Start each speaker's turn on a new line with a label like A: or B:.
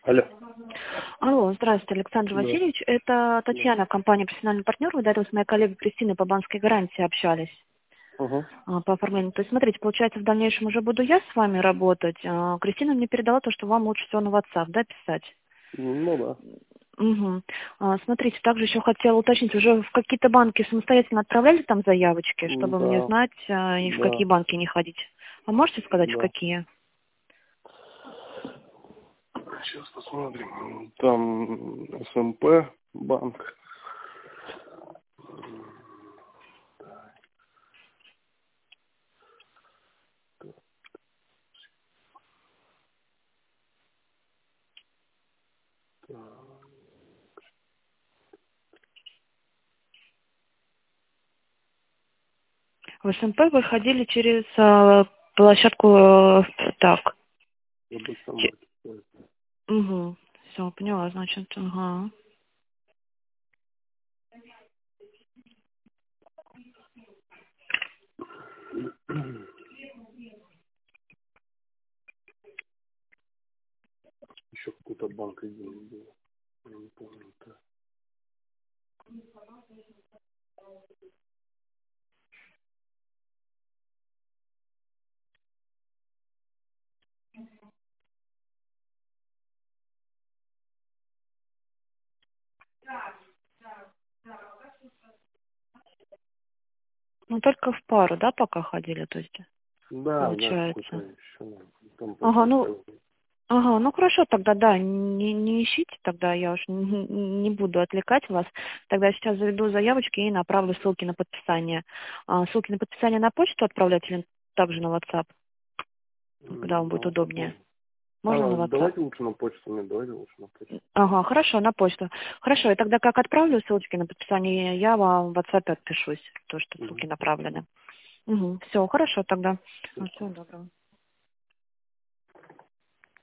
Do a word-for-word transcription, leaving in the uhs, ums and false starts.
A: Алло.
B: Алло, здравствуйте, Александр
A: Да.
B: Васильевич. Это
A: Да.
B: Татьяна, компания «Профессиональный партнер». Вы до этого с моей коллегой Кристиной по банковской гарантии общались
A: Угу.
B: а, по оформлению. То есть, смотрите, получается, в дальнейшем уже буду я с вами работать. А, Кристина мне передала то, что вам лучше всего на WhatsApp, да, писать?
A: Ну да.
B: Угу. А, смотрите, также еще хотела уточнить, уже в какие-то банки самостоятельно отправляли там заявочки,
A: М,
B: чтобы мне
A: Да.
B: знать, а, и в
A: Да.
B: какие банки не ходить? А можете сказать, в
A: Да.
B: какие?
A: Сейчас посмотрим. Там СМП банк.
B: В СМП вы ходили через а, площадку э, так.
A: ВБС.
B: Угу. Все, поняла, значит, ага.
A: Еще какой-то банк один был. Я не помню. Да.
B: Ну, только в пару, да, пока ходили, то есть,
A: Да, да, какой-то
B: получается.
A: еще. Там
B: Ага,
A: просто
B: ну,
A: отправил.
B: ага, ну хорошо, тогда да, не, не ищите, тогда я уж не, не буду отвлекать вас. Тогда я сейчас заведу заявочки и направлю ссылки на подписание. А, ссылки на подписание на почту отправлять или также на WhatsApp, когда вам
A: М,
B: будет
A: Да,
B: удобнее?
A: попробуем.
B: Можно на
A: А,
B: WhatsApp?
A: давайте лучше на почту. Нет, давайте лучше на почту.
B: Ага, хорошо, на почту. Хорошо, и тогда как отправлю ссылочки на подписание, я вам в WhatsApp отпишусь, то, что
A: Угу.
B: ссылки направлены. Угу, все, хорошо тогда.
A: Все.
B: Всего доброго.